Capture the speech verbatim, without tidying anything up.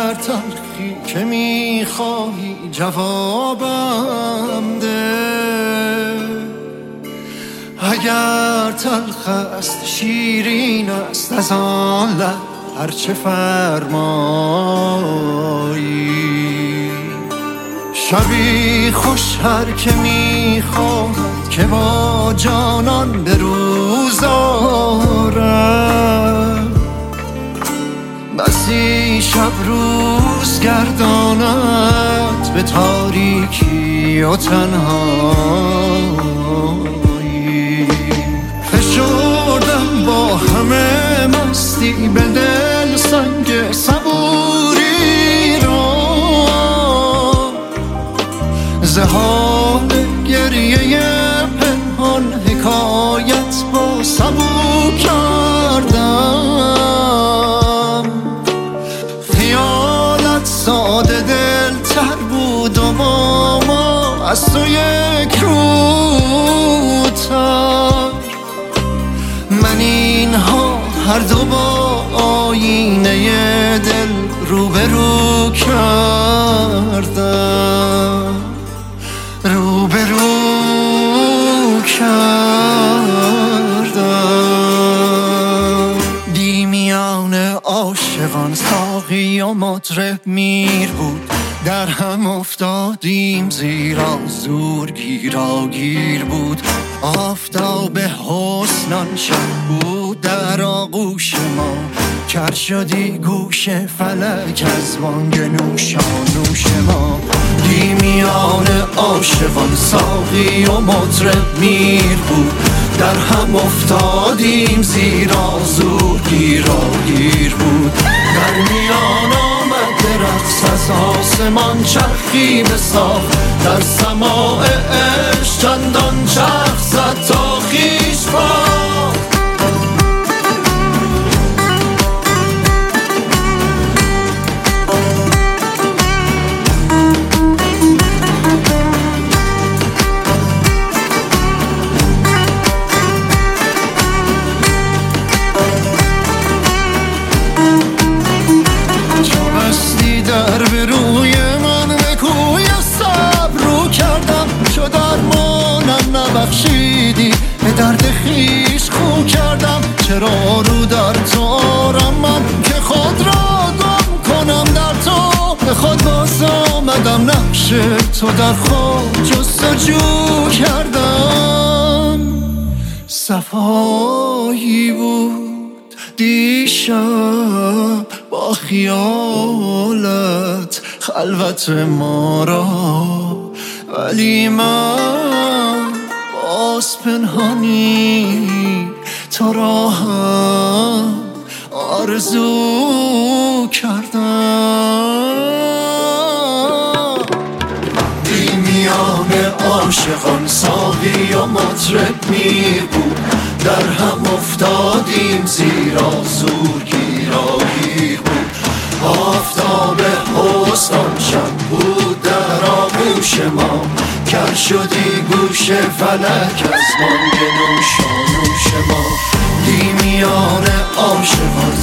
اگر تلخی که میخواهی جوابم ده، اگر تلخ است شیرین است از آن لب هرچه فرمایی. شبی خوش هر که میخواهد که با جانان به روز آرد، بسی شب روز گرداند به تاریکی و تنهایی. فشردم با همه مستی به دل سنگ صبوری را، ز حال گریه پنهان حکایت با سبو کردم. خیالت ساده دل تر بود و با ما از تو یک روتر. من اینها هر دو با آینه دل روبرو کردم، روبرو کردم. دی میان عاشقان ساقی و مطرب میر بود، در هم افتادیم زیرا زور گیراگیر بود. آفتاب حسنان شب بود در آغوش ما، کر شدی گوش فلک از بانگ نوشانوش ما. دی میان عاشقان ساقی و مطرب میر بود، در هم افتادیم زیرا زور گیراگیر بود. در میان آمد رقص از آسمان چرخی بساخ، در سماع عشق چندان چرخ زد تا خویش باخت. در به روی من به کوی صبر رو کردم، چو درمانم نبخشیدی به درد خیش خو کردم. چرا رو در تو آرم من که خود را گم کنم در تو، به خود باز آمدم نقش تو در خود جستجو کردم. صفایی بود دیشب با خیالت خلوت ما را، ولی من باز پنهانی تو را هم آرزو کردم. دی میان عاشقان ساقی و مطرب میر بود، در هم افتادیم زیرا زور گیراگیر بود. آفتاب حسن شب بود در آغوش ما، کر شدی گوش فلک از بانگ نوشانوش ما. دی میان عاشقان